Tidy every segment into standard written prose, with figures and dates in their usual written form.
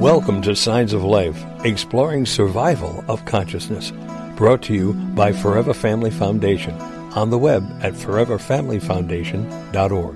Welcome to Signs of Life, exploring survival of consciousness. Brought to you by Forever Family Foundation. On the web at foreverfamilyfoundation.org.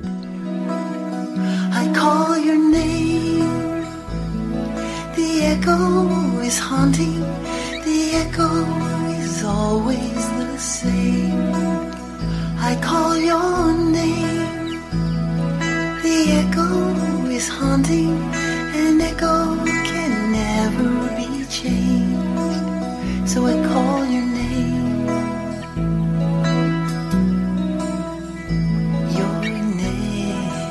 I call your name. The echo is haunting. The echo is always the same. I call your name. The echo is haunting. An echo can never be changed. So I call your name. Your name.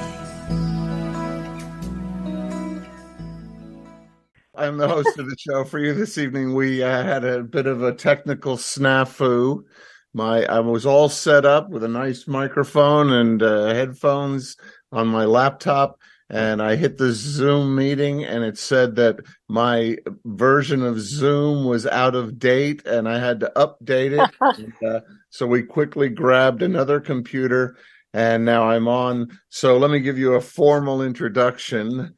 I'm the host of the show for you this evening. We had a bit of a technical snafu. I was all set up with a nice microphone and headphones on my laptop, and I hit the Zoom meeting, and it said that my version of Zoom was out of date, and I had to update it. So we quickly grabbed another computer, and now I'm on. So let me give you a formal introduction.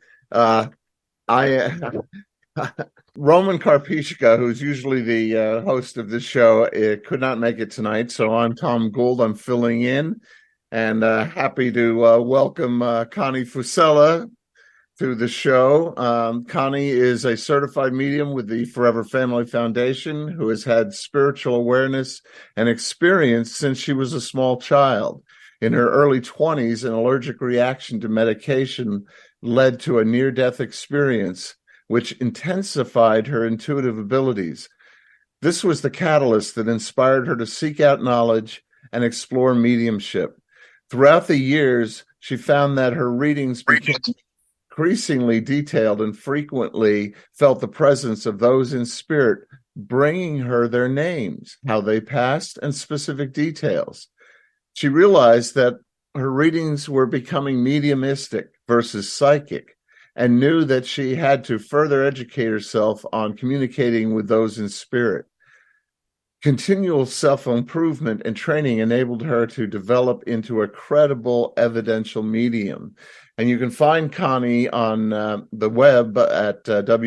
Roman Karpishka, who's usually the host of this show, could not make it tonight, so I'm Tom Gould. I'm filling in, and happy to welcome Connie Fusella to the show. Connie is a certified medium with the Forever Family Foundation who has had spiritual awareness and experience since she was a small child. In her early 20s, an allergic reaction to medication led to a near-death experience, which intensified her intuitive abilities. This was the catalyst that inspired her to seek out knowledge and explore mediumship. Throughout the years, she found that her readings became increasingly detailed and frequently felt the presence of those in spirit bringing her their names, how they passed, and specific details. She realized that her readings were becoming mediumistic versus psychic, and knew that she had to further educate herself on communicating with those in spirit. Continual self-improvement and training enabled her to develop into a credible evidential medium. And you can find Connie on the web at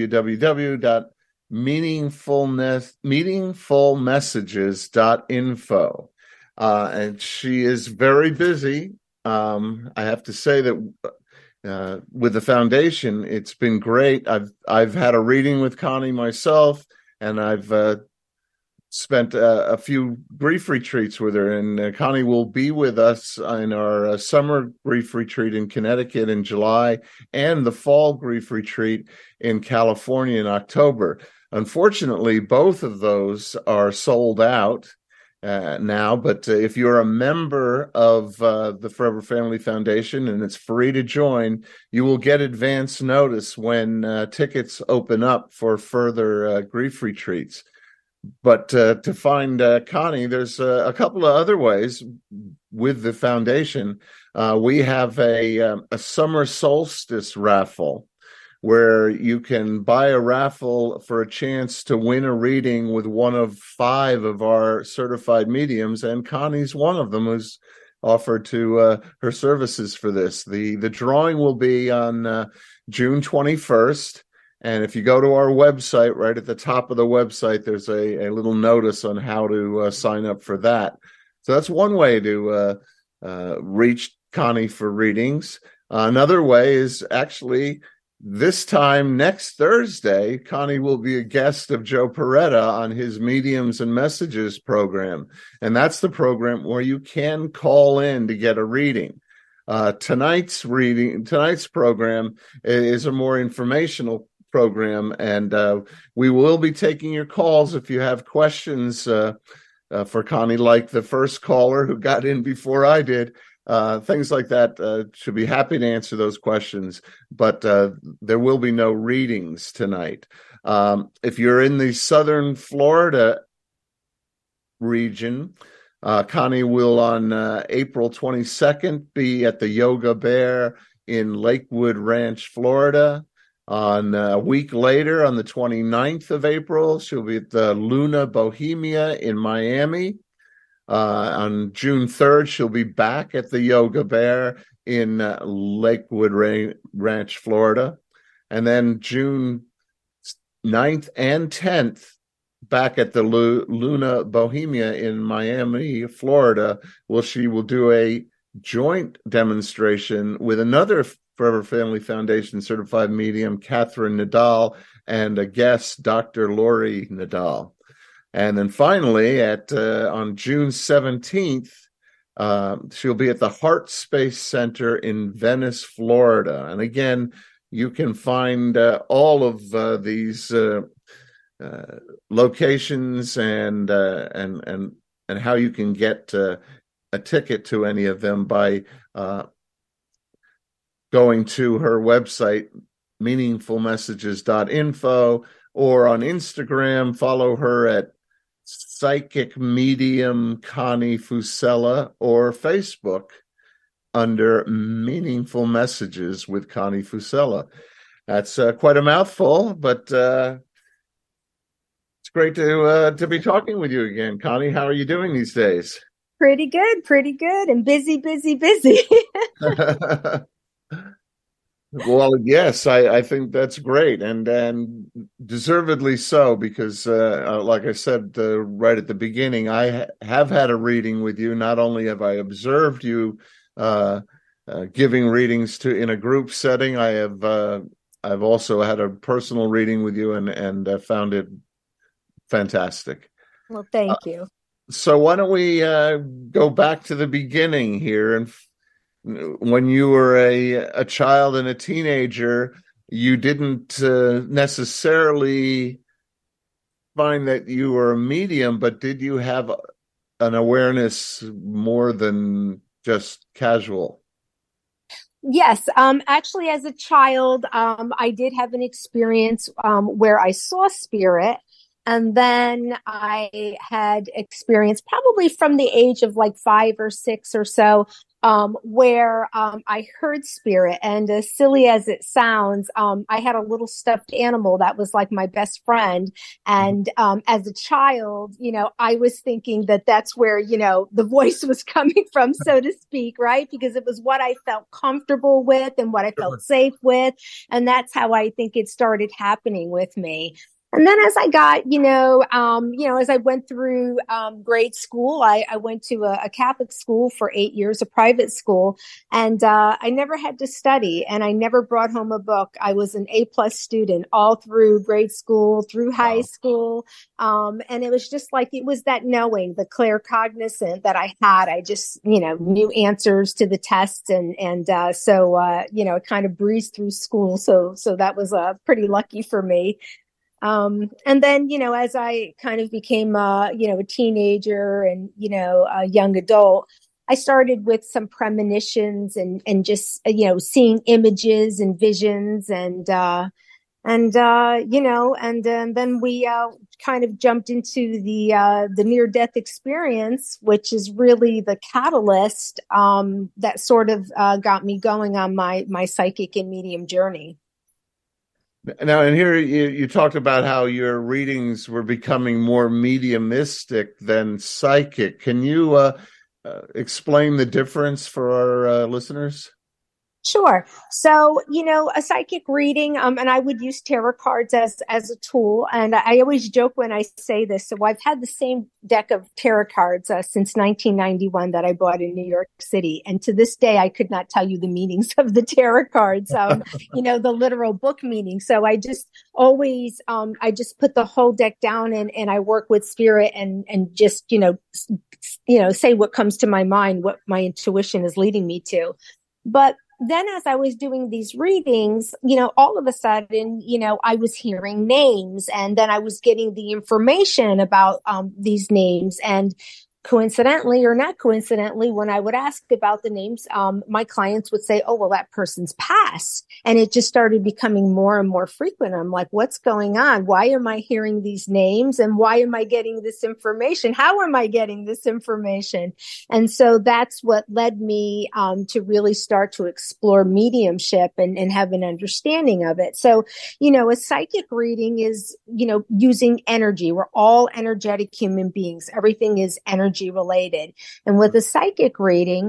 www.meaningfulmessages.info. And she is very busy. I have to say that with the foundation, it's been great. I've had a reading with Connie myself, and I've spent a few grief retreats with her. And Connie will be with us in our summer grief retreat in Connecticut in July and the fall grief retreat in California in October. Unfortunately, both of those are sold out now, but if you're a member of the Forever Family Foundation, and it's free to join, you will get advance notice when tickets open up for further grief retreats. But to find Connie, there's a couple of other ways with the foundation. We have a summer solstice raffle, where you can buy a raffle for a chance to win a reading with one of 5 of our certified mediums, and Connie's one of them who's offered to her services for this. The drawing will be on June 21st, and if you go to our website, right at the top of the website, there's a little notice on how to sign up for that. So that's one way to reach Connie for readings. Another way is actually this time next Thursday, Connie will be a guest of Joe Peretta on his Mediums and Messages program. And that's the program where you can call in to get a reading. Tonight's program is a more informational program, and we will be taking your calls if you have questions for Connie, like the first caller who got in before I did. Things like that. Should be happy to answer those questions, but there will be no readings tonight. If you're in the southern Florida region, Connie will on April 22nd be at the Yoga Bear in Lakewood Ranch, Florida. On a week later, on the 29th of April, she'll be at the Luna Bohemia in Miami. On June 3rd, she'll be back at the Yoga Bear in Lakewood Ranch, Florida. And then June 9th and 10th back at the Luna Bohemia in Miami, Florida. Well, she will do a joint demonstration with another Forever Family Foundation certified medium, Catherine Nadal, and a guest, Dr. Lori Nadal. And then finally, on June 17th, she'll be at the Heart Space Center in Venice, Florida. And again, you can find all of these locations and how you can get a ticket to any of them by going to her website, meaningfulmessages.info, or on Instagram, follow her at Psychic Medium Connie Fusella, or Facebook under Meaningful Messages with Connie Fusella. That's quite a mouthful, but it's great to be talking with you again, Connie. How are you doing these days? Pretty good, and busy. Well, yes, I think that's great, and deservedly so, because like I said right at the beginning, I have had a reading with you. Not only have I observed you giving readings in a group setting, I've also had a personal reading with you and found it fantastic. Well, thank you. So why don't we go back to the beginning here, and when you were a child and a teenager, you didn't necessarily find that you were a medium, but did you have an awareness more than just casual? Yes. Actually, as a child, I did have an experience where I saw spirit. And then I had experience probably from the age of like 5 or 6 or so, where I heard spirit. And as silly as it sounds, I had a little stuffed animal that was like my best friend. And as a child, I was thinking that that's where, the voice was coming from, so to speak, right? Because it was what I felt comfortable with and what I felt safe with. And that's how I think it started happening with me. And then as I got, as I went through grade school, I went to a Catholic school for 8 years, a private school, and I never had to study, and I never brought home a book. I was an A+ student all through grade school, through high school, and it was just like, it was that knowing, the claircognizant that I had. I just, knew answers to the tests, and so it kind of breezed through school. So that was pretty lucky for me. And then, as I kind of became, a teenager and, a young adult, I started with some premonitions and just, seeing images and visions and then we, kind of jumped into the near-death experience, which is really the catalyst, that sort of, got me going on my psychic and medium journey. Now, and here you talked about how your readings were becoming more mediumistic than psychic. Can you explain the difference for our listeners? Sure. So, a psychic reading, and I would use tarot cards as a tool. And I always joke when I say this. So I've had the same deck of tarot cards since 1991 that I bought in New York City. And to this day, I could not tell you the meanings of the tarot cards, the literal book meaning. So I just always, I just put the whole deck down and I work with spirit and just, say what comes to my mind, what my intuition is leading me to. But then as I was doing these readings, all of a sudden, I was hearing names, and then I was getting the information about these names. And coincidentally or not coincidentally, when I would ask about the names, my clients would say, oh, well, that person's passed. And it just started becoming more and more frequent. I'm like, what's going on? Why am I hearing these names? And why am I getting this information? How am I getting this information? And so that's what led me to really start to explore mediumship and have an understanding of it. So, a psychic reading is, using energy. We're all energetic human beings. Everything is energy related. And with a psychic reading,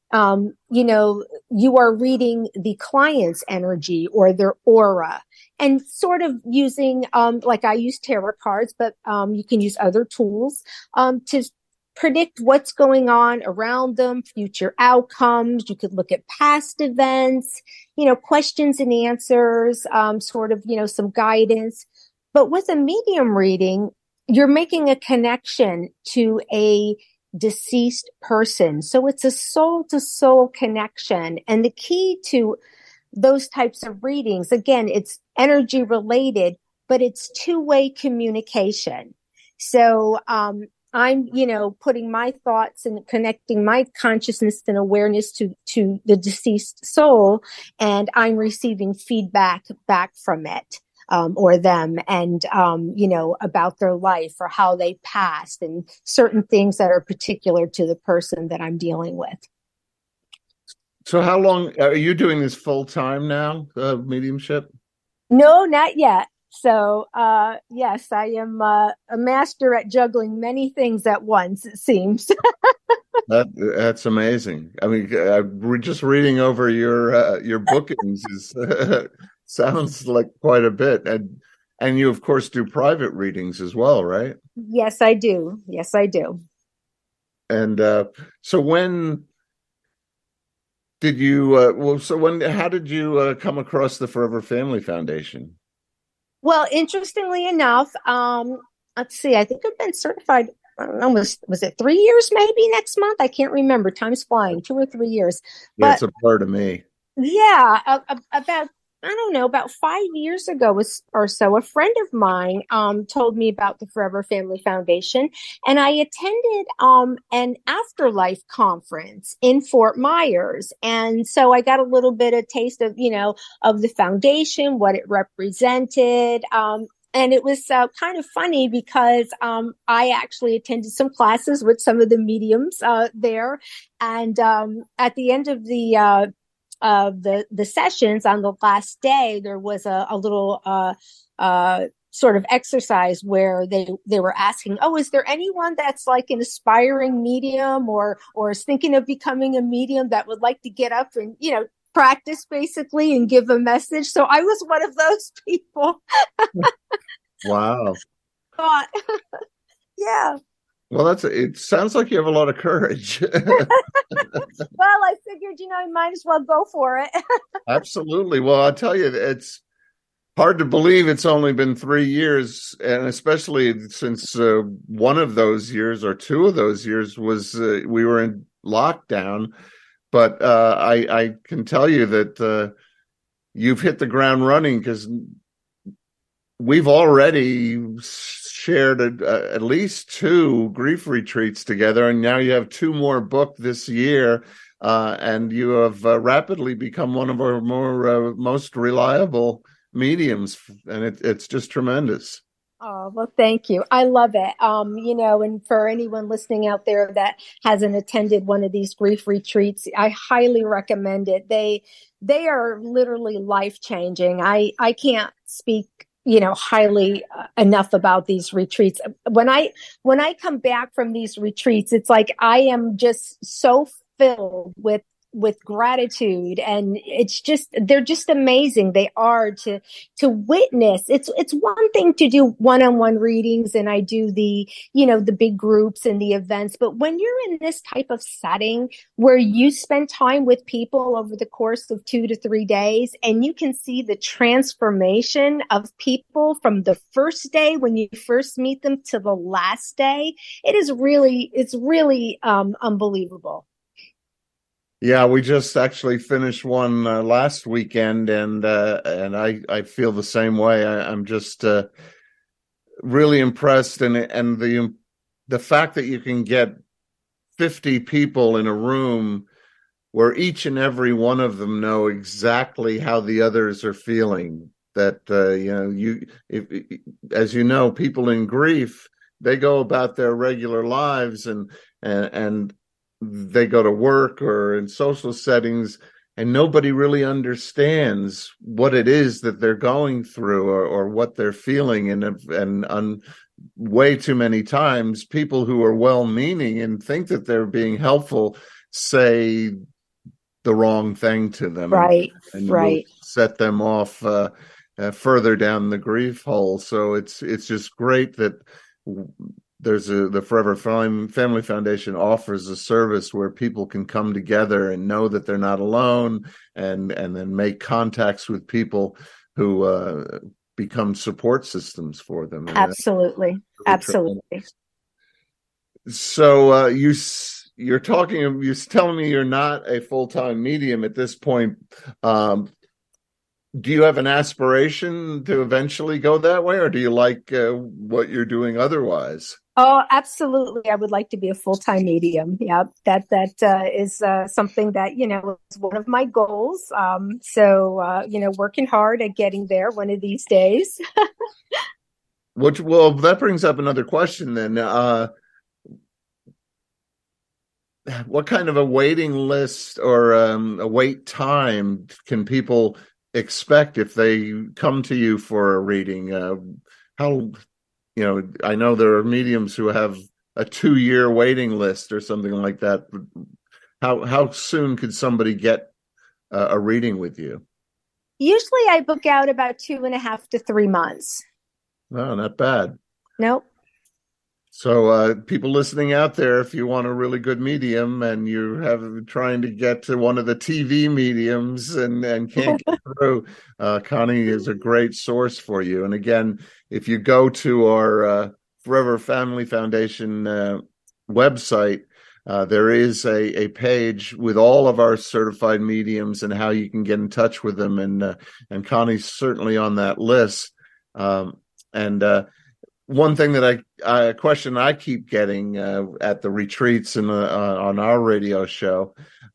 You are reading the client's energy or their aura, and sort of using, like I use tarot cards, but you can use other tools to predict what's going on around them, future outcomes. You could look at past events, questions and answers, sort of, some guidance. But with a medium reading, you're making a connection to a deceased person. So it's a soul to soul connection. And the key to those types of readings, again, it's energy related, but it's two-way communication. So, I'm, putting my thoughts and connecting my consciousness and awareness to the deceased soul, and I'm receiving feedback back from it. Or them, and, about their life or how they passed and certain things that are particular to the person that I'm dealing with. So how long are you doing this full time now, mediumship? No, not yet. So, yes, I am a master at juggling many things at once, it seems. That's amazing. I mean, we're just reading over your bookings is sounds like quite a bit, and you of course do private readings as well, right? Yes, I do. Yes, I do. And so when did you? How did you come across the Forever Family Foundation? Well, interestingly enough, let's see. I think I've been certified. I don't know, was it 3 years maybe next month? I can't remember. Time's flying. 2 or 3 years. Yeah, it's a blur to me. Yeah, about 5 years ago or so, a friend of mine told me about the Forever Family Foundation, and I attended an afterlife conference in Fort Myers, and so I got a little bit of taste of of the foundation, what it represented. And it was kind of funny because I actually attended some classes with some of the mediums there. And at the end of the sessions on the last day, there was a little sort of exercise where they were asking, oh, is there anyone that's like an aspiring medium or is thinking of becoming a medium that would like to get up and, practice basically and give a message? So I was one of those people. Wow. Yeah. Well, it sounds like you have a lot of courage. Well, I figured, I might as well go for it. Absolutely. Well, I'll tell you, it's hard to believe it's only been 3 years, and especially since one of those years or two of those years was we were in lockdown. But I can tell you that you've hit the ground running, because we've already shared at least 2 grief retreats together, and now you have 2 more booked this year, and you have rapidly become one of our most reliable mediums, and it's just tremendous. Oh, well, thank you. I love it. And for anyone listening out there that hasn't attended one of these grief retreats, I highly recommend it. They are literally life-changing. I can't speak highly enough about these retreats. When I come back from these retreats, it's like I am just so filled with gratitude, and they're just amazing. They are to witness. It's one thing to do one-on-one readings, and I do the big groups and the events, but when you're in this type of setting where you spend time with people over the course of 2 to 3 days, and you can see the transformation of people from the first day when you first meet them to the last day, it's really unbelievable. Yeah, we just actually finished one last weekend, and I feel the same way. I'm just really impressed, and the fact that you can get 50 people in a room where each and every one of them know exactly how the others are feeling. That as you know, people in grief, they go about their regular lives and they go to work or in social settings, and nobody really understands what it is that they're going through or what they're feeling. And way too many times, people who are well-meaning and think that they're being helpful say the wrong thing to them, Right, and will right. set them off further down the grief hole. So it's just great that the Forever Family Foundation offers a service where people can come together and know that they're not alone, and then make contacts with people who become support systems for them. And Absolutely. really Absolutely. tremendous. So you're telling me you're not a full-time medium at this point. Do you have an aspiration to eventually go that way, or do you like what you're doing otherwise? Oh, absolutely. I would like to be a full-time medium. Yeah, that is something that, is one of my goals. Working hard at getting there one of these days. Well, that brings up another question then. What kind of a waiting list or a wait time can people expect if they come to you for a reading? I know there are mediums who have a 2-year waiting list or something like that. How soon could somebody get a reading with you? Usually I book out about 2.5 to 3 months. No, not bad. Nope. So people listening out there, if you want a really good medium and you're trying to get to one of the TV mediums and can't get through, Connie is a great source for you. And again, if you go to our Forever Family Foundation website, there is a page with all of our certified mediums and how you can get in touch with them. And Connie's certainly on that list. One thing that a question I keep getting at the retreats and on our radio show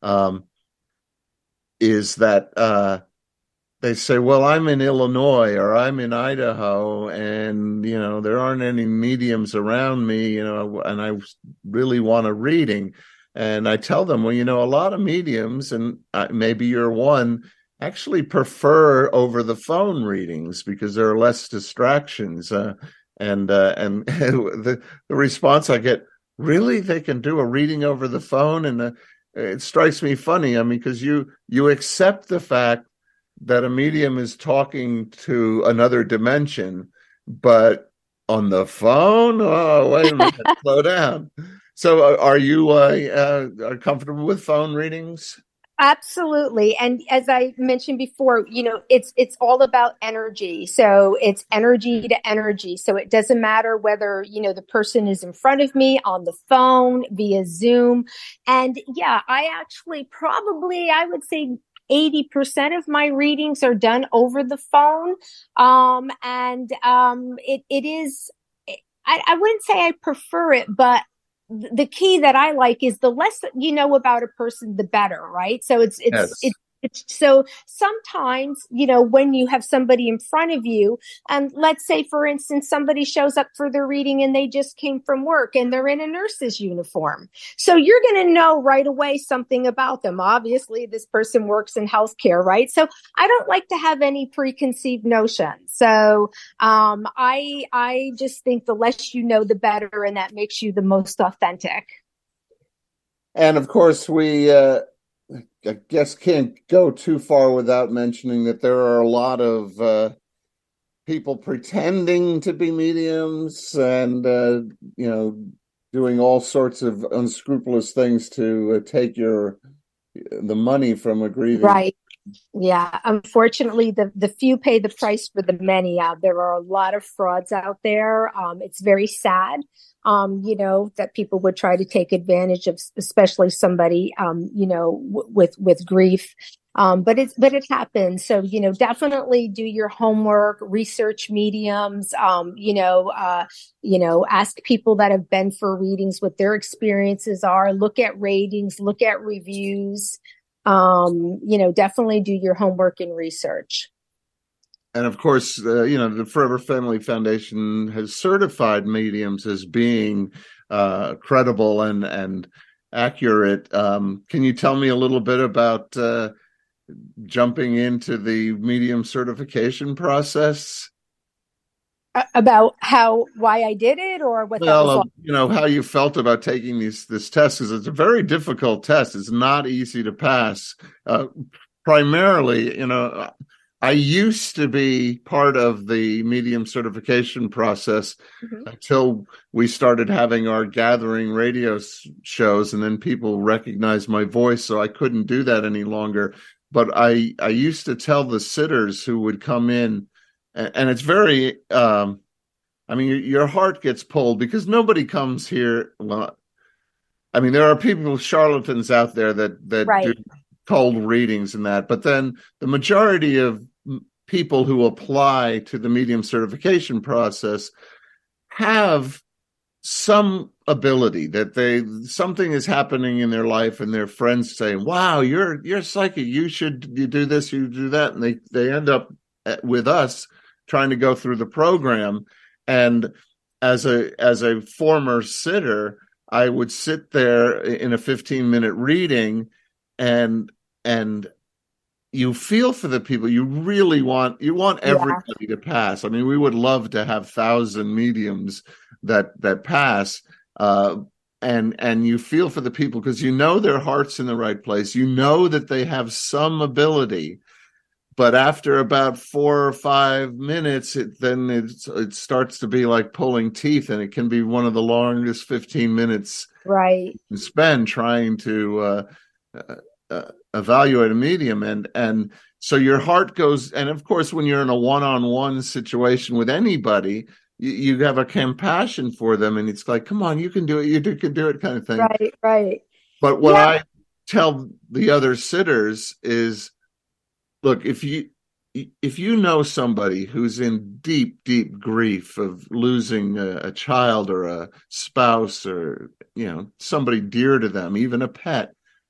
is that they say, well, I'm in Illinois or I'm in Idaho, and there aren't any mediums around me, and I really want a reading. And I tell them, well, a lot of mediums, and maybe you're one, actually prefer over the phone readings because there are less distractions. And the response I get, really, they can do a reading over the phone? And it strikes me funny. I mean, because you accept the fact that a medium is talking to another dimension, but on the phone, oh, wait a minute, slow down. So are you comfortable with phone readings? Absolutely. And as I mentioned before, it's all about energy. So it's energy to energy. So it doesn't matter whether, the person is in front of me on the phone via Zoom. And yeah, I would say 80% of my readings are done over the phone. It is, I wouldn't say I prefer it, but the key that I like is the less you know about a person, the better, right? So it's so sometimes, when you have somebody in front of you, and let's say, for instance, somebody shows up for their reading and they just came from work and they're in a nurse's uniform. So you're going to know right away something about them. Obviously, this person works in healthcare, right? So I don't like to have any preconceived notions. So I just think the less you know, the better, and that makes you the most authentic. And of course, we I guess can't go too far without mentioning that there are a lot of people pretending to be mediums and doing all sorts of unscrupulous things to take the money from a grieving. Right. Yeah. Unfortunately, the few pay the price for the many. There are a lot of frauds out there. It's very sad, that people would try to take advantage of, especially somebody, with grief. But it happens. So, definitely do your homework, research mediums, ask people that have been for readings what their experiences are, look at ratings, look at reviews. Definitely do your homework and research. And of course, the Forever Family Foundation has certified mediums as being credible and accurate. Can you tell me a little bit about jumping into the medium certification process? About why I did it, or what that was Well, all. how you felt about taking this test, because it's a very difficult test. It's not easy to pass. Primarily, I used to be part of the medium certification process until we started having our gathering radio shows, and then people recognized my voice, so I couldn't do that any longer. But I used to tell the sitters who would come in, and it's very, your heart gets pulled because nobody comes here. Well, there are people, charlatans out there that Right. do cold readings and that, but then the majority of people who apply to the medium certification process have some ability that something is happening in their life, and their friends say, "Wow, you're psychic. You do this, you do that," and they end up with us trying to go through the program. And as a former sitter, I would sit there in a 15-minute reading, and you feel for the people. You really want everybody to pass. We would love to have 1,000 mediums that pass, and you feel for the people because their heart's in the right place. That they have some ability, but after about 4 or 5 minutes, it starts to be like pulling teeth, and it can be one of the longest 15 minutes Right. you spend trying to evaluate a medium, and so your heart goes. And of course, when you're in a one-on-one situation with anybody, you have a compassion for them, and it's like, come on, you can do it, can do it, kind of thing. Right. But what I tell the other sitters is, look, if you know somebody who's in deep grief of losing a child or a spouse, or somebody dear to them, even a pet,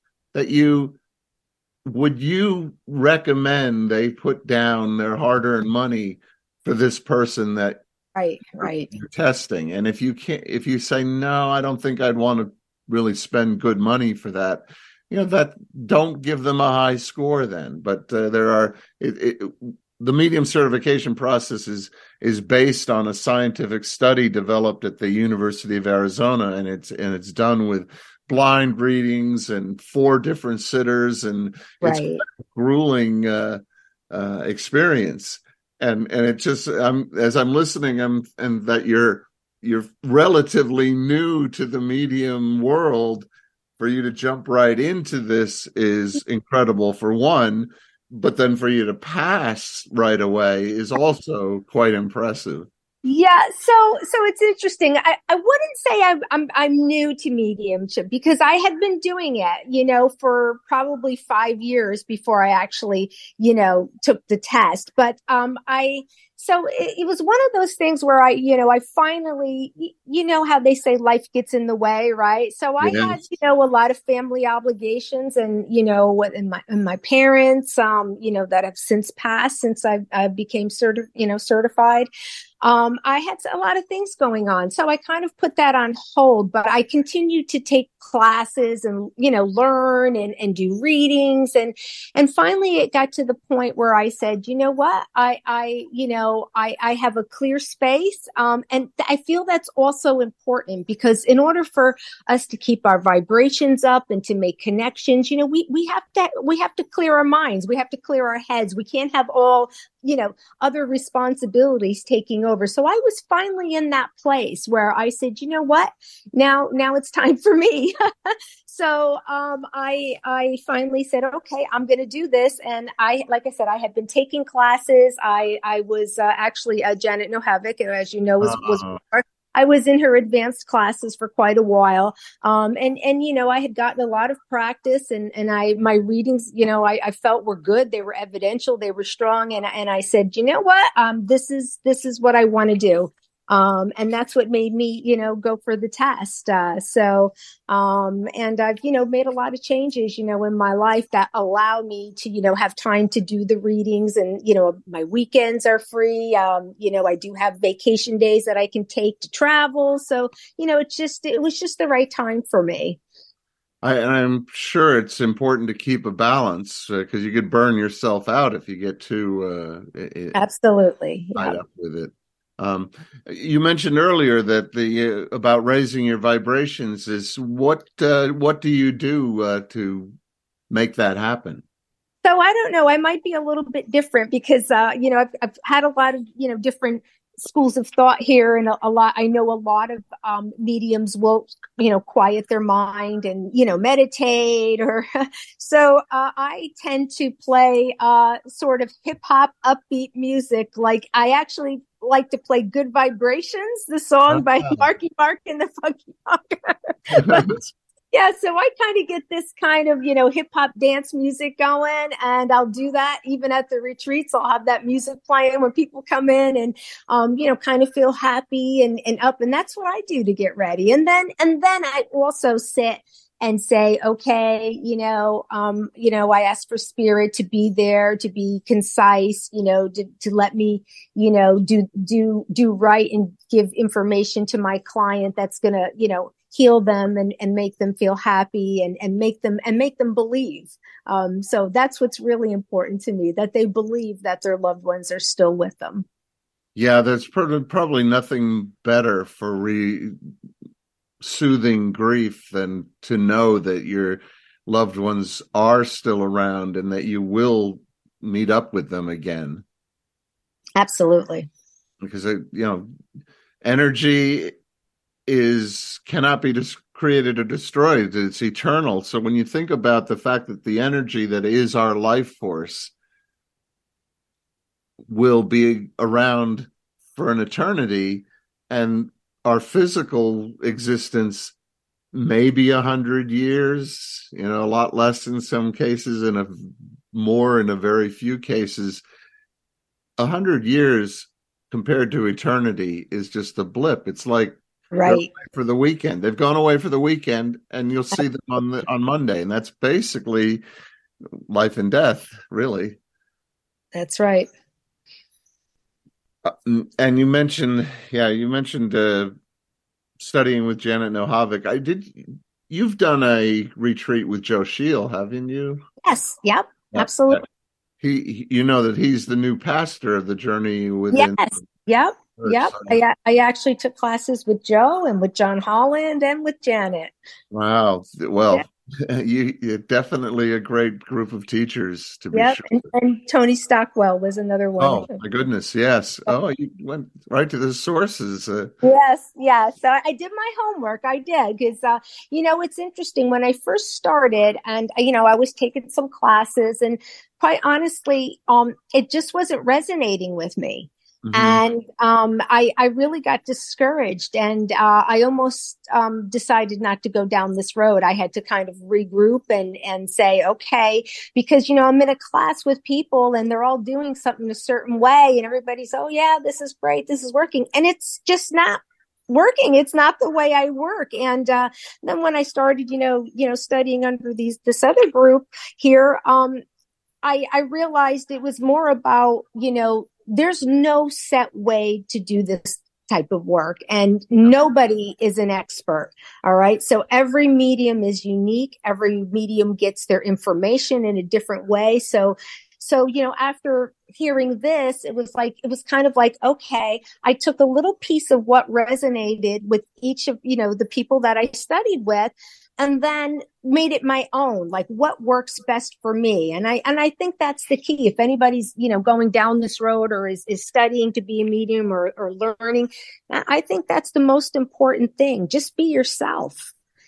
would you recommend they put down their hard-earned money for this person that you're testing? And if you say, no, I don't think I'd want to really spend good money for that, that don't give them a high score then. But the medium certification process is based on a scientific study developed at the University of Arizona, and it's done with blind readings and 4 different sitters, and it's a grueling experience. And it just, as I'm listening, and that you're relatively new to the medium world, for you to jump right into this is incredible, for one, but then for you to pass right away is also quite impressive. Yeah, so it's interesting. I wouldn't say I'm new to mediumship, because I had been doing it, for probably 5 years before I actually, took the test. But so it was one of those things where I finally, how they say life gets in the way, right? So I had, a lot of family obligations, and, and my parents, that have since passed since I became certified. I had a lot of things going on, so I kind of put that on hold, but I continued to take classes and, learn and do readings. And finally it got to the point where I said, you know what, I have a clear space. And I feel that's also important, because in order for us to keep our vibrations up and to make connections, we have to clear our minds. We have to clear our heads. We can't have all, other responsibilities taking over. So I was finally in that place where I said, you know what, now it's time for me. So, I finally said, okay, I'm going to do this. And like I said, I had been taking classes. I was, actually, Janet Nohavec, as you know, was I was in her advanced classes for quite a while. And I had gotten a lot of practice, and my readings, I felt were good. They were evidential. They were strong. And I said, you know what? This is what I want to do. And that's what made me, go for the test. And I've, made a lot of changes, in my life that allow me to, have time to do the readings, and, my weekends are free. I do have vacation days that I can take to travel. So, it was just the right time for me. I'm sure it's important to keep a balance, because you could burn yourself out if you get too absolutely tied up with it. You mentioned earlier that the about raising your vibrations is what do you do to make that happen? So I don't know. I might be a little bit different because, I've had a lot of, different schools of thought here, and I know a lot of mediums will, quiet their mind and, meditate or so I tend to play sort of hip hop upbeat music. Like I actually like to play Good Vibrations, the song by Marky Mark and the Funky Monk. Yeah, so I kind of get this kind of, hip hop dance music going, and I'll do that even at the retreats. I'll have that music playing when people come in and, kind of feel happy and up. And that's what I do to get ready. And then I also sit and say, okay, I ask for spirit to be there, to be concise, to let me, do right and give information to my client that's going to, heal them and make them feel happy and make them believe. So that's what's really important to me, that they believe that their loved ones are still with them. Yeah, there's probably nothing better for soothing grief than to know that your loved ones are still around and that you will meet up with them again. Absolutely. Because, energy cannot be created or destroyed. It's eternal. So when you think about the fact that the energy that is our life force will be around for an eternity, and our physical existence maybe 100 years, a lot less in some cases and more in a very few cases, 100 years compared to eternity is just a blip. It's like, right, for the weekend. They've gone away for the weekend, and you'll see them on Monday, and that's basically life and death, really. That's right. And you mentioned studying with Janet Nohavec. You've done a retreat with Joe Sheil, haven't you? Yes. Yep. Absolutely. That he's the new pastor of the Journey Within. Yes. Yep. Yep. I actually took classes with Joe and with John Holland and with Janet. Wow. Well, you're definitely a great group of teachers, to be sure. And Tony Stockwell was another one. Oh, my goodness. Yes. Oh, you went right to the sources. Yes. Yeah. So I did my homework. I did because, it's interesting. When I first started and, I was taking some classes, and quite honestly, it just wasn't resonating with me. Mm-hmm. And I really got discouraged, and I almost decided not to go down this road. I had to kind of regroup and say, okay, because, I'm in a class with people and they're all doing something a certain way, and everybody's, oh yeah, this is great, this is working. And it's just not working. It's not the way I work. And then when I started, studying under this other group here, I realized it was more about, there's no set way to do this type of work, and nobody is an expert. All right. So every medium is unique. Every medium gets their information in a different way. So, after hearing this, it was kind of like, okay, I took a little piece of what resonated with each of, the people that I studied with, and then made it my own, like what works best for me. And I think that's the key. If anybody's, going down this road or is studying to be a medium or learning, I think that's the most important thing. Just be yourself.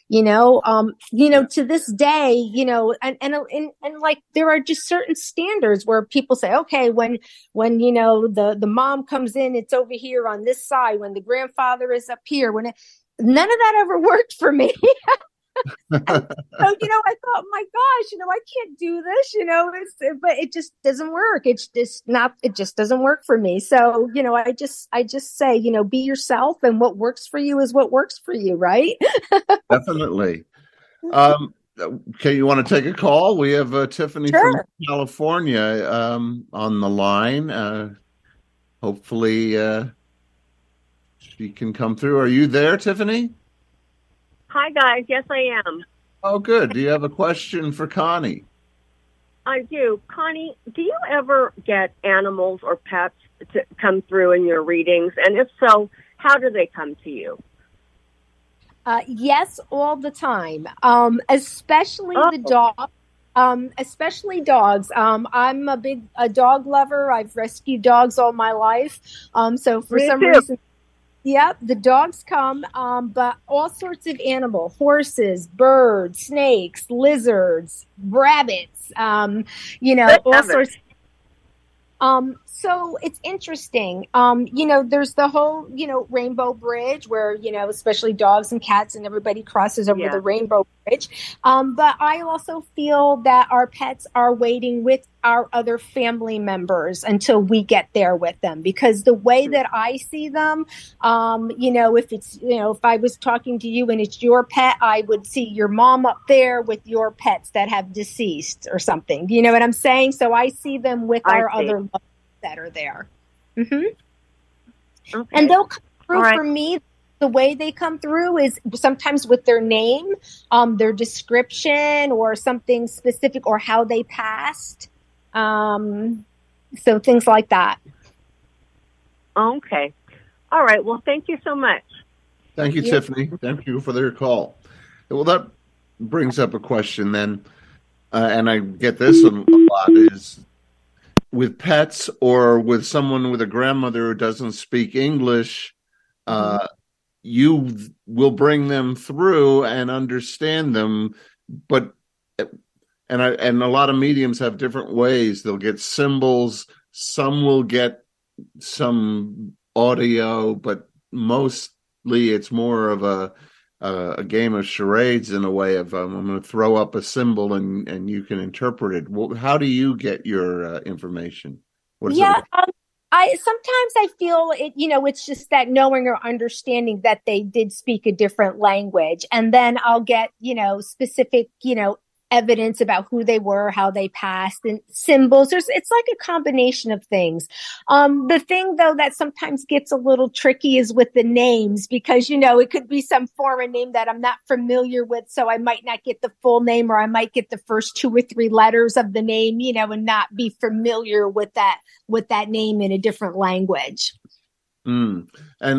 To this day, and like there are just certain standards where people say, okay, when the mom comes in, it's over here on this side, when the grandfather is up here, none of that ever worked for me. So, I thought, my gosh, I can't do this, but it just doesn't work. It just doesn't work for me. So, I just say, be yourself, and what works for you is what works for you. Right. Definitely. Okay. You want to take a call? We have Tiffany from California, on the line. Hopefully, she can come through. Are you there, Tiffany? Hi, guys. Yes, I am. Oh, good. Do you have a question for Connie? I do. Connie, do you ever get animals or pets to come through in your readings? And if so, how do they come to you? Yes, all the time, especially the dog. Especially dogs. I'm a dog lover. I've rescued dogs all my life. So for Me some too. reason, yep, the dogs come, but all sorts of animal, horses, birds, snakes, lizards, rabbits, all sorts. So it's interesting. There's the whole, Rainbow Bridge where, especially dogs and cats and everybody crosses over the Rainbow Bridge. But I also feel that our pets are waiting with our other family members until we get there with them, because the way that I see them, if it's, if I was talking to you and it's your pet, I would see your mom up there with your pets that have deceased or something. Do you know what I'm saying? So I see them with our other loved ones that are there. Mm-hmm. Okay. And they'll come through for me. The way they come through is sometimes with their name, their description, or something specific, or how they passed. So things like that. Okay. All right. Well, thank you so much. Thank you, Tiffany. Thank you for their call. Well, that brings up a question then, and I get this a lot, is with pets or with someone with a grandmother who doesn't speak English, you will bring them through and understand them, but and a lot of mediums have different ways. They'll get symbols, some will get some audio, but mostly it's more of a game of charades in a way of I'm going to throw up a symbol and you can interpret it. Well, how do you get your information? Sometimes I feel it, it's just that knowing or understanding that they did speak a different language. And then I'll get, specific, evidence about who they were, how they passed, and symbols. It's like a combination of things. The thing though that sometimes gets a little tricky is with the names, because, it could be some foreign name that I'm not familiar with. So I might not get the full name, or I might get the first 2 or 3 letters of the name, and not be familiar with that name in a different language. And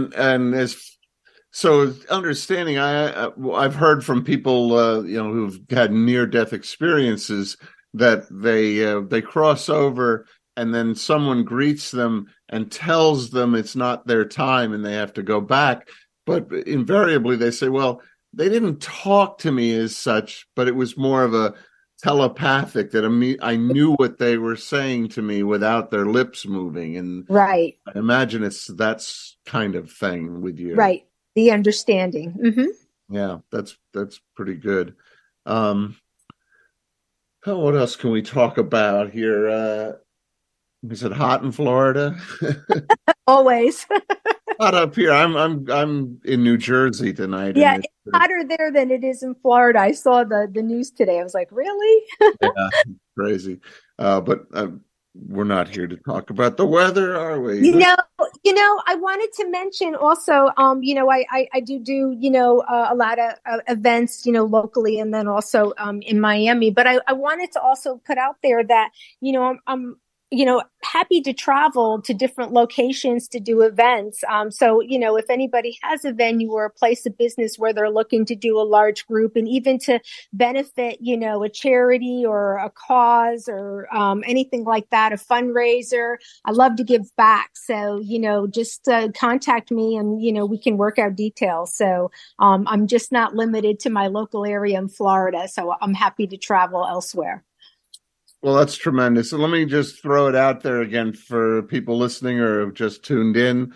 so understanding, I've heard from people, who've had near-death experiences that they cross over and then someone greets them and tells them it's not their time and they have to go back. But invariably they say, well, they didn't talk to me as such, but it was more of a telepathic that I knew what they were saying to me without their lips moving. And right. I imagine that's kind of thing with you. Right. The understanding. Mm-hmm. Yeah, that's pretty good. What else can we talk about here? Is it hot in Florida? Always. Hot up here. I'm in New Jersey tonight. Yeah, it's hotter there than it is in Florida. I saw the news today. I was like, really? Yeah, crazy. But we're not here to talk about the weather, are we? I wanted to mention also, I do, a lot of events, locally, and then also in Miami. But I wanted to also put out there that, I'm happy to travel to different locations to do events. So, if anybody has a venue or a place of business where they're looking to do a large group and even to benefit, a charity or a cause or anything like that, a fundraiser, I love to give back. So, just contact me and, we can work out details. So I'm just not limited to my local area in Florida. So I'm happy to travel elsewhere. Well, that's tremendous. So let me just throw it out there again for people listening or have just tuned in.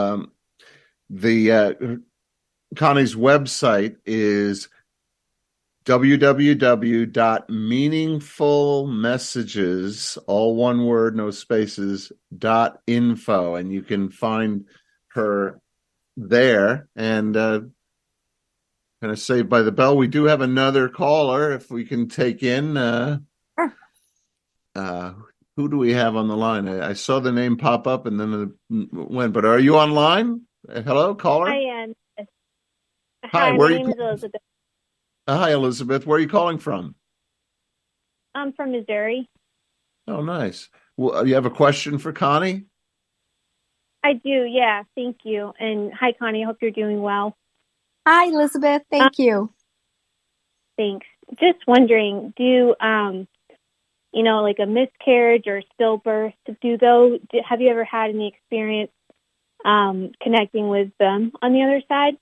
The Connie's website is www.meaningfulmessages, all one word, no spaces, .info. And you can find her there. And kind of saved by the bell. We do have another caller if we can take in. Who do we have on the line? I saw the name pop up and then it went, but are you online? Hello, caller? I am. Hi, my name is Elizabeth. Hi, Elizabeth. Where are you calling from? I'm from Missouri. Oh, nice. Well, you have a question for Connie? I do, yeah. Thank you. And hi, Connie. I hope you're doing well. Hi, Elizabeth. Thank you. Thanks. Just wondering, like a miscarriage or stillbirth, have you ever had any experience connecting with them on the other side?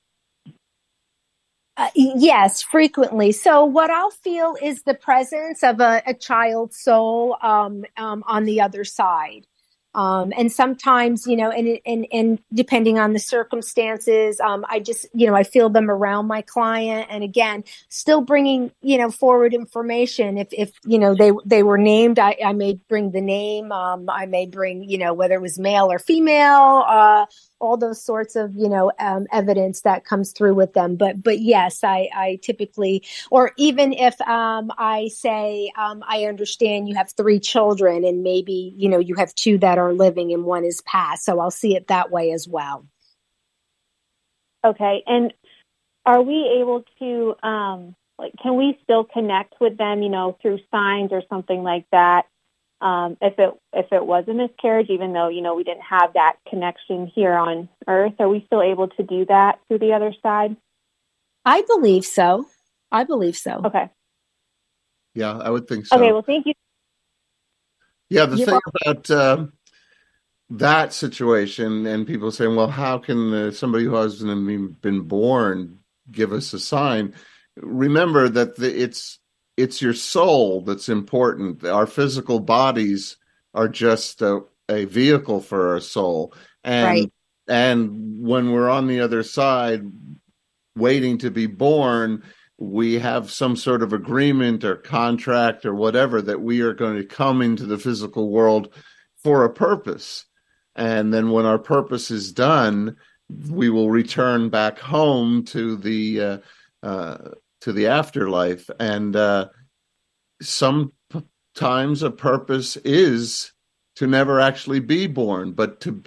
Yes, frequently. So what I'll feel is the presence of a child's soul on the other side. And sometimes, and depending on the circumstances, I just, I feel them around my client. And again, still bringing, forward information. If they were named, I may bring the name. I may bring, whether it was male or female, all those sorts of, evidence that comes through with them. But yes, I typically, or even if I say, I understand you have 3 children and maybe, you have 2 that are living and 1 is passed. So I'll see it that way as well. Okay. And are we able to, can we still connect with them, through signs or something like that? If it was a miscarriage, even though, we didn't have that connection here on Earth, are we still able to do that through the other side? I believe so. Okay. Yeah, I would think so. Okay, well, thank you. Yeah, the thing about that situation and people saying, well, how can somebody who hasn't been born give us a sign? Remember that it's your soul that's important. Our physical bodies are just a vehicle for our soul. And when we're on the other side waiting to be born, we have some sort of agreement or contract or whatever that we are going to come into the physical world for a purpose. And then when our purpose is done, we will return back home to the afterlife. And sometimes a purpose is to never actually be born, but to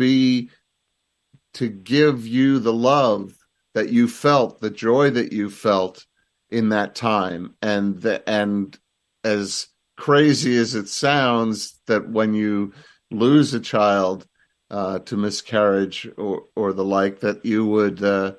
give you the love that you felt, the joy that you felt in that time. And as crazy as it sounds, that when you lose a child to miscarriage or the like, that you would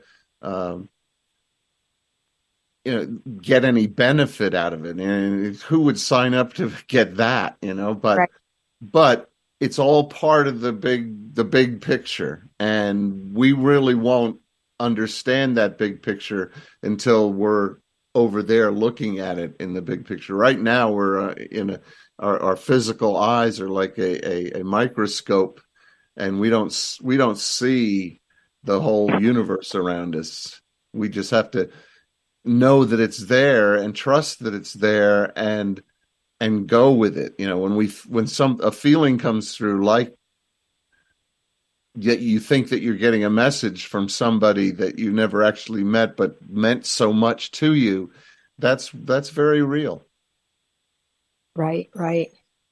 get any benefit out of it, and who would sign up to get that? But it's all part of the big picture, and we really won't understand that big picture until we're over there looking at it in the big picture. Right now, we're our physical eyes are like a microscope, and we don't see the whole universe around us. We just have to know that it's there and trust that it's there and go with it. When a feeling comes through, like, yet you think that you're getting a message from somebody that you never actually met but meant so much to you, that's very real. Right. I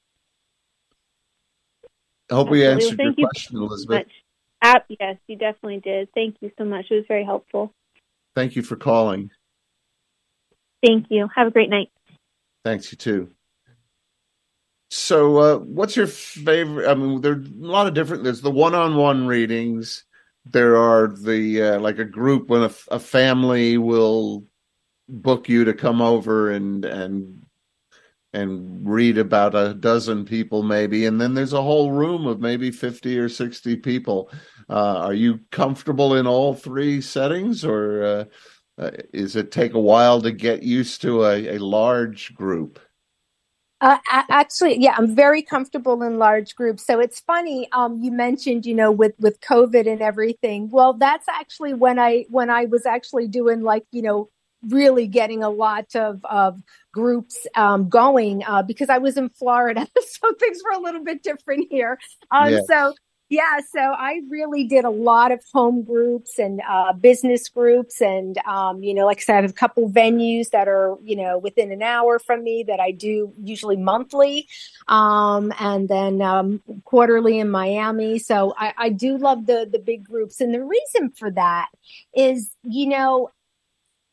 hope we answered your question, Elizabeth. Yes, you definitely did. Thank you so much. It was very helpful. Thank you for calling. Thank you. Have a great night. Thanks, you too. So what's your favorite? I mean, there are a lot of different, there's the one-on-one readings. There are the, like a group when a family will book you to come over and read about a dozen people maybe. And then there's a whole room of maybe 50 or 60 people. Are you comfortable in all 3 settings, or is it take a while to get used to a large group? Actually, yeah, I'm very comfortable in large groups. So it's funny, you mentioned, with COVID and everything. Well, that's actually when I was actually doing, like, really getting a lot of groups going, because I was in Florida, so things were a little bit different here. So I really did a lot of home groups and business groups, and like I said, I have a couple venues that are within an hour from me that I do usually monthly, and then quarterly in Miami. So I do love the big groups, and the reason for that is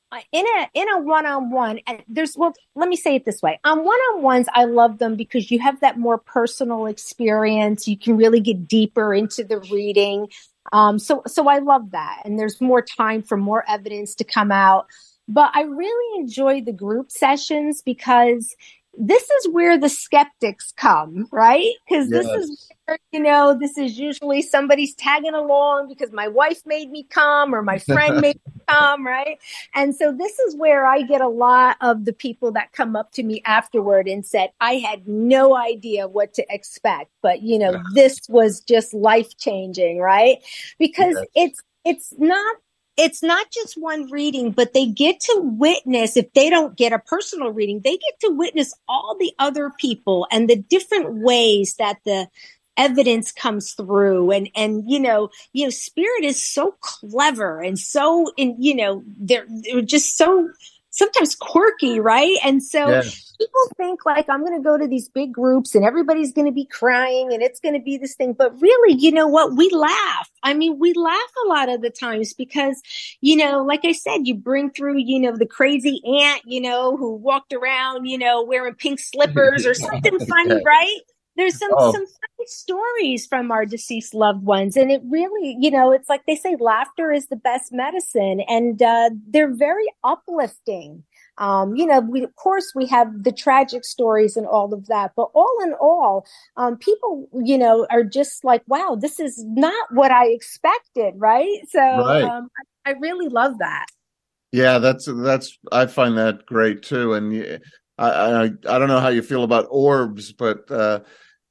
in a one-on-one, and let me say it this way. On one-on-ones, I love them because you have that more personal experience. You can really get deeper into the reading. So I love that. And there's more time for more evidence to come out. But I really enjoy the group sessions because this is where the skeptics come, right? Because this is where, this is usually somebody's tagging along because my wife made me come or my friend made me come, right? And so this is where I get a lot of the people that come up to me afterward and said, I had no idea what to expect, but this was just life-changing, right? Because it's not just one reading, but they get to witness, if they don't get a personal reading, they get to witness all the other people and the different ways that the evidence comes through. And spirit is so clever and so, they're just so sometimes quirky, right? And so people think like, I'm going to go to these big groups and everybody's going to be crying and it's going to be this thing. But really, you know what? We laugh. I mean, we laugh a lot of the times because, like I said, you bring through, the crazy aunt, who walked around, wearing pink slippers or something funny, right? There's some funny stories from our deceased loved ones. And it really, it's like they say, laughter is the best medicine. And they're very uplifting. Of course, we have the tragic stories and all of that. But all in all, people, are just like, wow, this is not what I expected. Right. So I really love that. Yeah, I find that great, too. And I don't know how you feel about orbs, but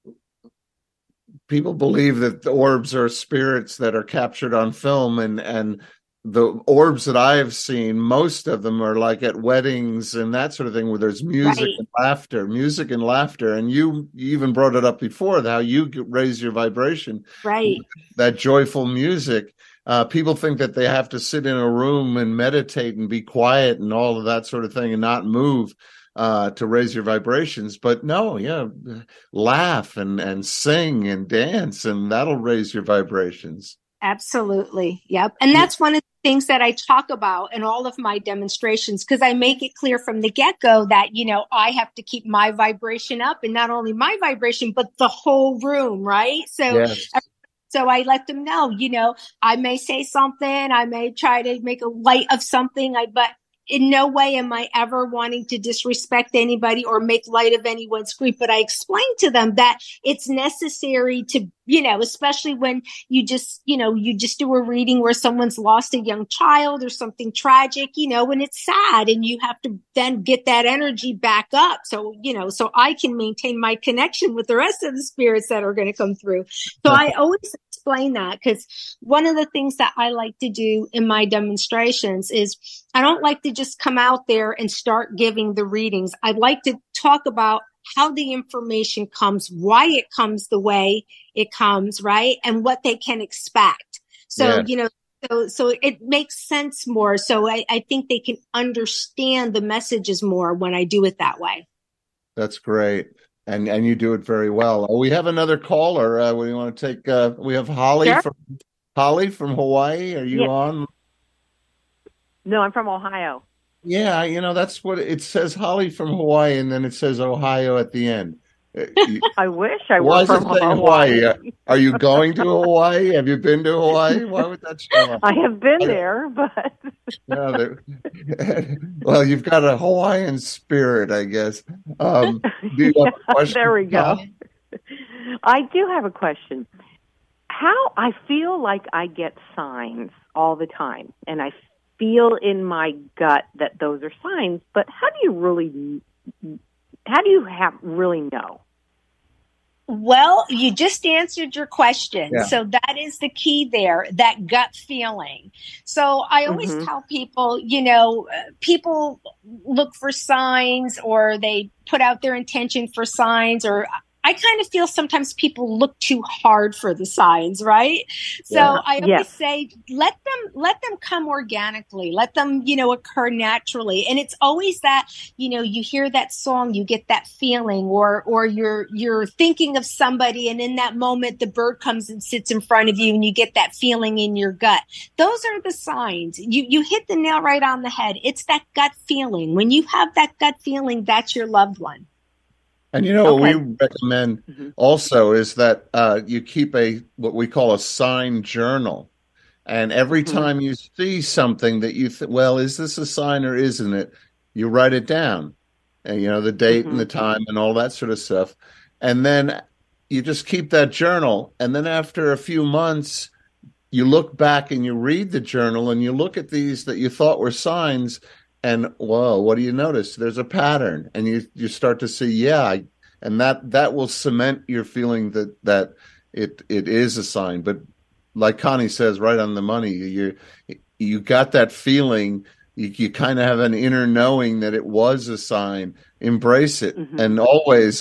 people believe that the orbs are spirits that are captured on film, and the orbs that I have seen, most of them are like at weddings and that sort of thing, where there's music and laughter. And you even brought it up before, how you raise your vibration, right? That joyful music. People think that they have to sit in a room and meditate and be quiet and all of that sort of thing and not move to raise your vibrations. But no, laugh and sing and dance, and that'll raise your vibrations. Absolutely. Yep. And that's one of the things that I talk about in all of my demonstrations, because I make it clear from the get-go that, I have to keep my vibration up, and not only my vibration, but the whole room, right? So I let them know, I may say something, I may try to make a light of something, but in no way am I ever wanting to disrespect anybody or make light of anyone's grief. But I explain to them that it's necessary to, especially when you just do a reading where someone's lost a young child or something tragic, when it's sad, and you have to then get that energy back up. So, so I can maintain my connection with the rest of the spirits that are going to come through. So I always explain that, because one of the things that I like to do in my demonstrations is I don't like to just come out there and start giving the readings. I'd like to talk about how the information comes, why it comes the way it comes, right? And what they can expect. So, so it makes sense more. So I think they can understand the messages more when I do it that way. That's great. And you do it very well. We have another caller. We want to take, we have Holly from Hawaii. Are you on? No, I'm from Ohio. Yeah, that's what it says, Holly from Hawaii, and then it says Ohio at the end. I wish I were from Hawaii. Are you going to Hawaii? Have you been to Hawaii? Why would that show up? I have been there, but... well, you've got a Hawaiian spirit, I guess. Do you have a question? There we go. I do have a question. How I feel like I get signs all the time, and I feel in my gut that those are signs, but how do you really know? Well, you just answered your question. Yeah. So that is the key there, that gut feeling. So I always tell people, people look for signs, or they put out their intention for signs, or I kind of feel sometimes people look too hard for the signs, right? So Yeah. I always say, let them come organically, let them, occur naturally. And it's always that, you hear that song, you get that feeling, or you're thinking of somebody, and in that moment, the bird comes and sits in front of you, and you get that feeling in your gut. Those are the signs. You hit the nail right on the head. It's that gut feeling. When you have that gut feeling, that's your loved one. And what we recommend also is that you keep what we call a sign journal. And every time you see something that you think, well, is this a sign or isn't it? You write it down, and the date and the time and all that sort of stuff. And then you just keep that journal. And then after a few months, you look back and you read the journal and you look at these that you thought were signs. And whoa, what do you notice? There's a pattern, and you start to see, and that will cement your feeling that it is a sign. But like Connie says, right on the money, you got that feeling. You kind of have an inner knowing that it was a sign. Embrace it, and always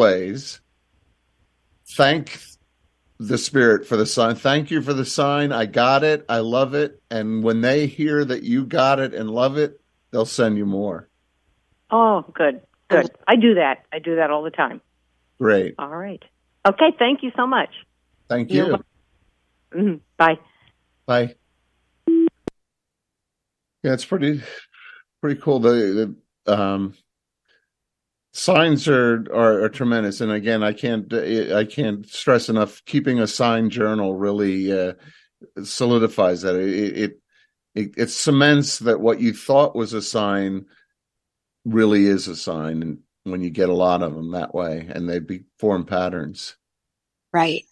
thank the spirit for the sign. Thank you for the sign. I got it. I love it. And when they hear that you got it and love it, they'll send you more. Oh, good. I do that. I do that all the time. Great. All right. Okay. Thank you so much. Thank you. Bye. Bye. Yeah, it's pretty cool. The signs are tremendous. And again, I can't stress enough. Keeping a sign journal really solidifies that. It cements that what you thought was a sign really is a sign, and when you get a lot of them that way, and they form patterns. Right.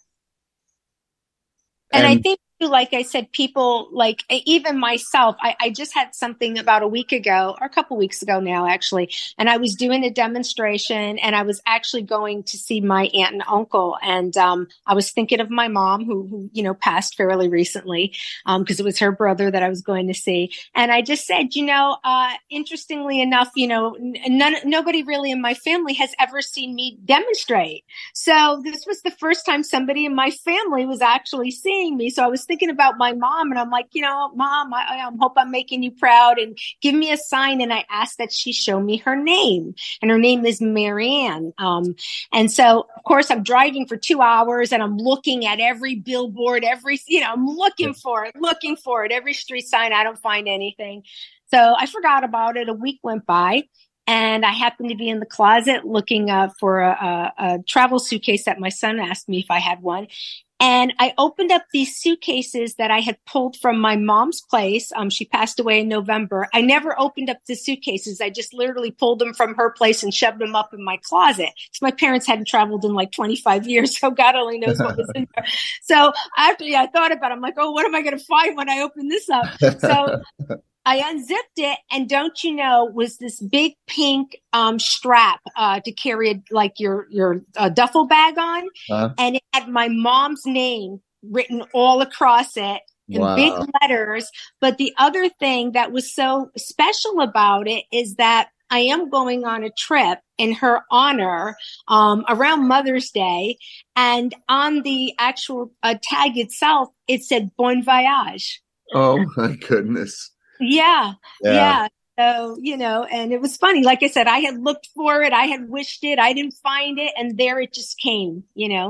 And I think, like I said, people, like even myself, I just had something about a week ago, or a couple weeks ago now, actually, and I was doing a demonstration, and I was actually going to see my aunt and uncle, and I was thinking of my mom, who passed fairly recently, because it was her brother that I was going to see, and I just said, interestingly enough, nobody really in my family has ever seen me demonstrate, so this was the first time somebody in my family was actually seeing me. So I was thinking about my mom, and I'm like, Mom, I hope I'm making you proud, and give me a sign. And I asked that she show me her name, and her name is Marianne. And so of course I'm driving for 2 hours, and I'm looking at every billboard, I'm looking for it, every street sign. I don't find anything. So I forgot about it. A week went by, and I happened to be in the closet looking for a travel suitcase that my son asked me if I had one. And I opened up these suitcases that I had pulled from my mom's place. She passed away in November. I never opened up the suitcases. I just literally pulled them from her place and shoved them up in my closet. So my parents hadn't traveled in like 25 years, so God only knows what was in there. So after I thought about it, I'm like, oh, what am I going to find when I open this up? So I unzipped it, and don't you know, was this big pink strap to carry like your duffel bag on, and it had my mom's name written all across it in big letters. But the other thing that was so special about it is that I am going on a trip in her honor around Mother's Day, and on the actual tag itself, it said "Bon Voyage." Oh my goodness. Yeah. So, and it was funny. Like I said, I had looked for it. I had wished it. I didn't find it. And there it just came,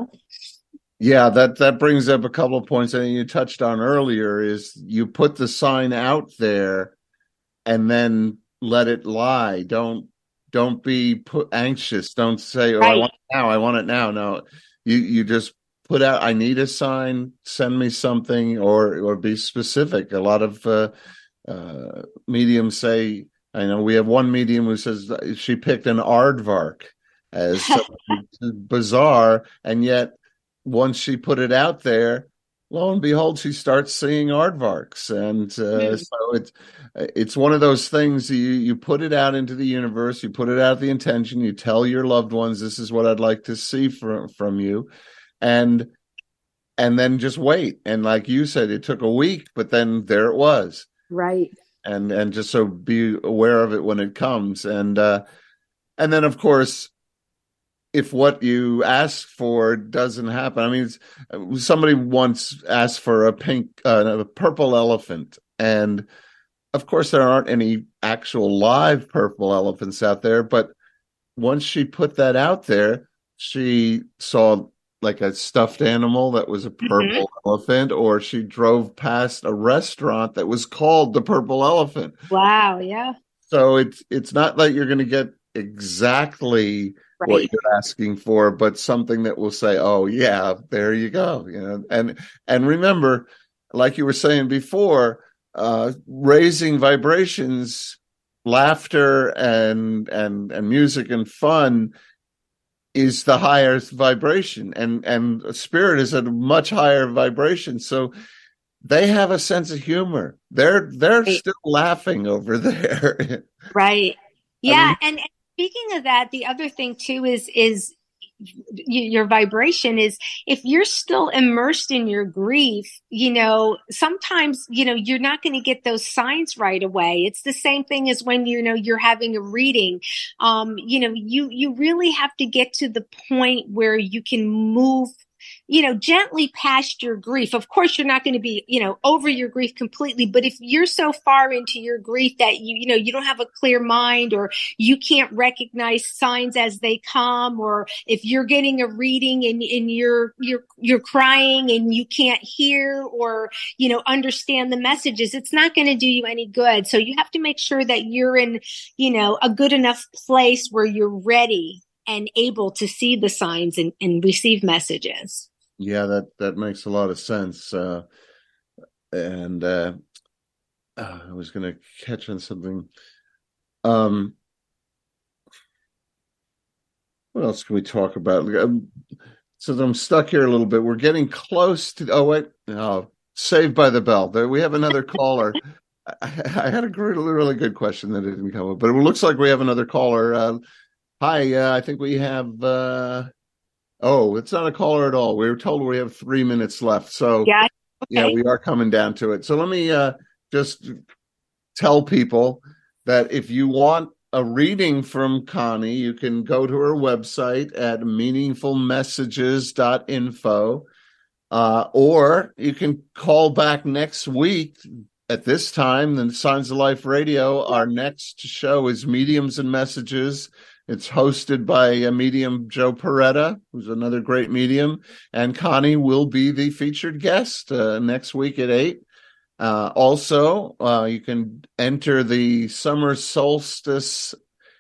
Yeah, that brings up a couple of points that you touched on earlier. Is you put the sign out there and then let it lie. Don't be anxious. Don't say, oh, right. I want it now. No, you just put out, I need a sign, send me something, or be specific. A lot of mediums say, I know we have one medium who says she picked an aardvark as bizarre, and yet once she put it out there, lo and behold, she starts seeing aardvarks. And so it's one of those things, you put it out into the universe, you put it out the intention, you tell your loved ones, this is what I'd like to see from you, and then just wait. And like you said, it took a week, but then there it was. Right. And just so be aware of it when it comes. And then of course, if what you ask for doesn't happen. I mean, somebody once asked for a purple elephant, and of course there aren't any actual live purple elephants out there, but once she put that out there, she saw like a stuffed animal that was a purple elephant, or she drove past a restaurant that was called the Purple Elephant. Wow, yeah. So it's not like you're going to get exactly what you're asking for, but something that will say, "Oh yeah, there you go." And remember, like you were saying before, raising vibrations, laughter, and music and fun is the highest vibration, and spirit is at a much higher vibration. So they have a sense of humor. They're still laughing over there. Right. Yeah. And speaking of that, the other thing too is your vibration is, if you're still immersed in your grief, sometimes, you're not going to get those signs right away. It's the same thing as when, you're having a reading. You really have to get to the point where you can move gently past your grief. Of course, you're not going to be, over your grief completely, but if you're so far into your grief that you don't have a clear mind, or you can't recognize signs as they come, or if you're getting a reading and you're crying and you can't hear or, understand the messages, it's not going to do you any good. So you have to make sure that you're in, a good enough place where you're ready and able to see the signs and receive messages. Yeah, that makes a lot of sense. I was going to catch on something. What else can we talk about? So I'm stuck here a little bit. We're getting close to, Saved by the Bell. There, we have another caller. I had a really good question that didn't come up, but it looks like we have another caller. Hi, I think we have, it's not a caller at all. We were told we have 3 minutes left. So yeah, okay. Yeah, we are coming down to it. So let me just tell people that if you want a reading from Connie, you can go to her website at meaningfulmessages.info, or you can call back next week at this time, the Signs of Life Radio. Our next show is Mediums and Messages. It's hosted by a medium, Joe Peretta, who's another great medium, and Connie will be the featured guest next week at 8. Also, you can enter the summer solstice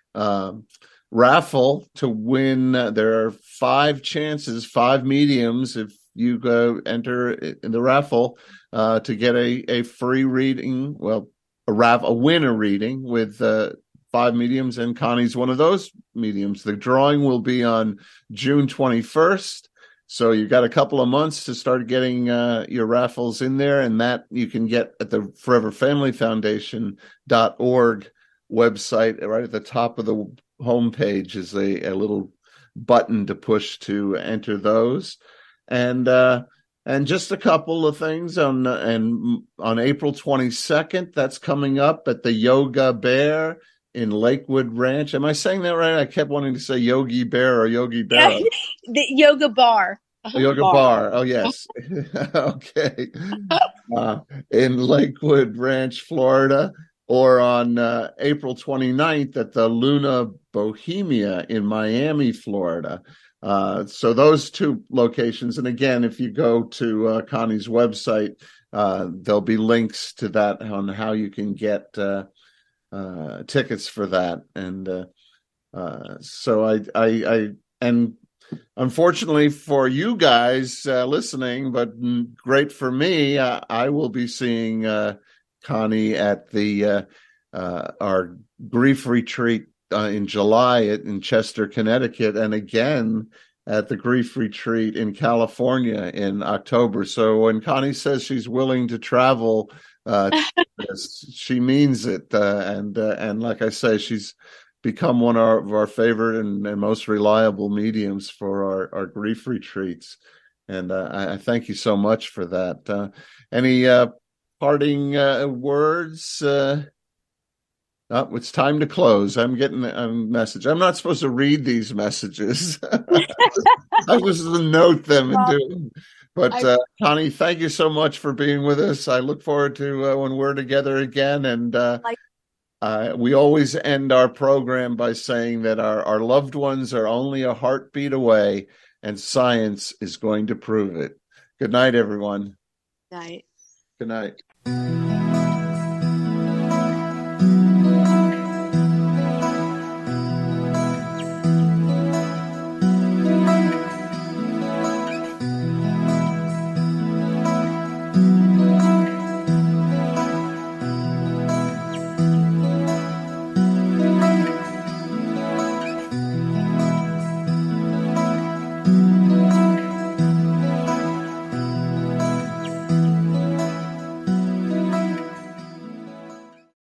raffle to win. There are 5 chances, 5 mediums, if you go enter in the raffle to get a free reading. Well, a winner reading with 5 mediums, and Connie's one of those mediums. The drawing will be on June 21st. So you've got a couple of months to start getting your raffles in there, and that you can get at the foreverfamilyfoundation.org website. Right at the top of the homepage is a little button to push to enter those. And just a couple of things on April 22nd, that's coming up at the Yoga Bear in Lakewood Ranch. Am I saying that right? I kept wanting to say Yogi Bear or Yogi Bear. Yeah, the Yoga Bar. Yoga Bar. Oh, yes. Okay. In Lakewood Ranch, Florida, or on April 29th at the Luna Bohemia in Miami, Florida. So those 2 locations. And again, if you go to Connie's website, there'll be links to that on how you can get tickets for that. And so I and unfortunately for you guys listening, but great for me, I will be seeing Connie at the our grief retreat in July in Chester, Connecticut, and again at the grief retreat in California in October. So when Connie says she's willing to travel, she means it. And like I say, she's become one of our favorite and most reliable mediums for our grief retreats. And I thank you so much for that. Any parting words? Oh, it's time to close. I'm getting a message. I'm not supposed to read these messages. I'm supposed to note them and do them. But Connie, thank you so much for being with us. I look forward to when we're together again. And we always end our program by saying that our loved ones are only a heartbeat away, and science is going to prove it. Good night, everyone. Night. Good night.